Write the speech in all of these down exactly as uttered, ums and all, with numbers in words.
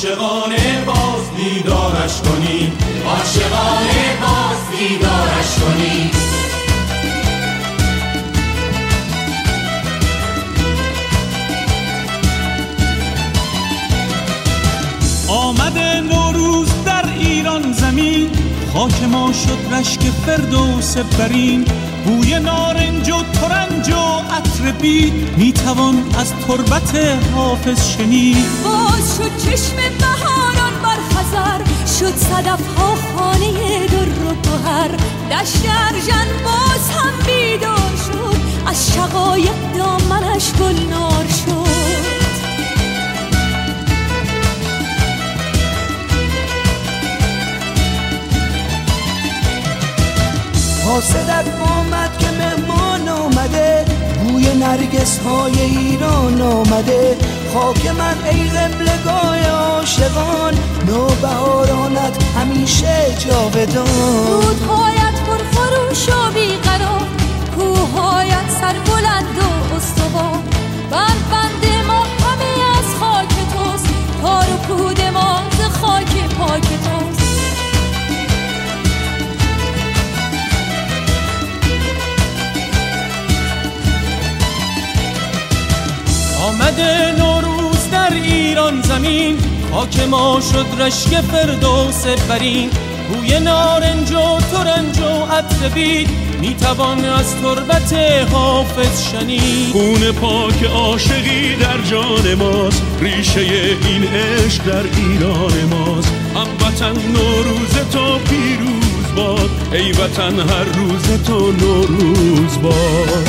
عاشقانه باز دیدارش کنیم، عاشقانه باز دیدارش کنیم. آمده نوروز در ایران زمین، خاک ما شد رشک فردوس برین. بوی نارنج و ترنج و عطر بید، میتوان از تربت حافظ شنید. باز شد چشم بهاران بر خزر، شد صدف ها خانه در و گوهر. دشت ارژن باز هم بیدار شد، از شقایق دامنش گلنار شد. حاسدت آمد که مهمان آمده، بوی نرگس های ایران آمده. خاک من ای قبلگاه عاشقان، نوبهارانت همیشه جاودان. رودهایت پرخروش و بیقرار، کوههایت سربلند و استوار. بند ما همه از خاک توست، تار و پود ما ز خاک پاک توست. آمده نوروز در ایران زمین، خاک ما شد رشک فردوس برین. بوی نارنج و ترنج و عطر بید، میتوان از تربت حافظ شنید. خون پاک عاشقی در جان ماست، ریشه این عشق در ایران ماست. هموطن نوروز تو پیروز باد، ای وطن هر روز تو نوروز باد.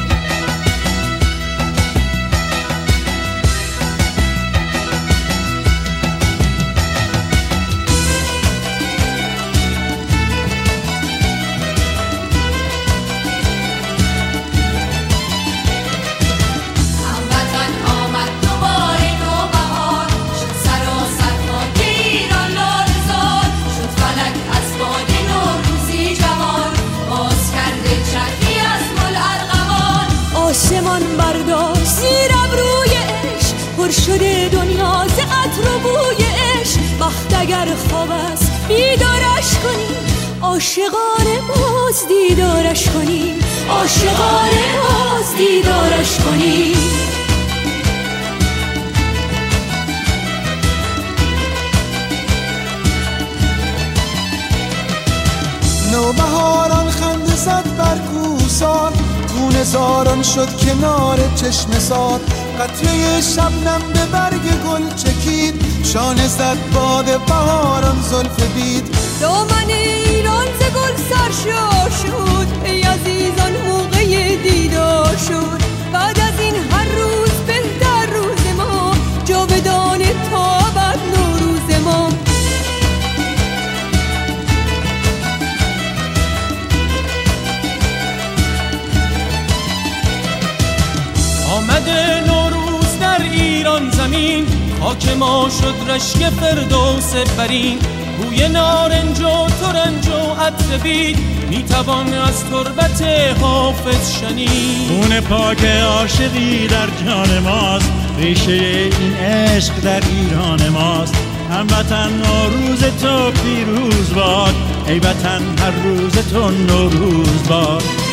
آسمان برداشت زیر ابروی عشق، پر شده دنیا ز عطر و بوی عشق. وقت اگر خواب است بیدارش کنیم، عاشقانه باز دیدارش کنیم، عاشقانه باز دیدارش کنیم. نوبهاران خنده زد بر کوسان، خون زاران شد کنار چشم سار. قطره شبنم به برگ گل چکید، شانه زد باد بهاران زلف بید. دامن ایران ز گل سرشار شد، ای عزیزان موقع دیدار شد. بعد از این هر روز بهتر روز ما، جاودانه تا ابد نوروز ما. آمده نوروز در ایران زمین، خاک ما شد رشک فردوس برین. بوی نارنج و ترنج و عطر بید، میتوان از تربت حافظ شنید. خون پاک عاشقی در جان ماست، ریشه این عشق در ایران ماست. هموطن نوروز تو پیروز باد، ای وطن هر روز تو نوروز باد.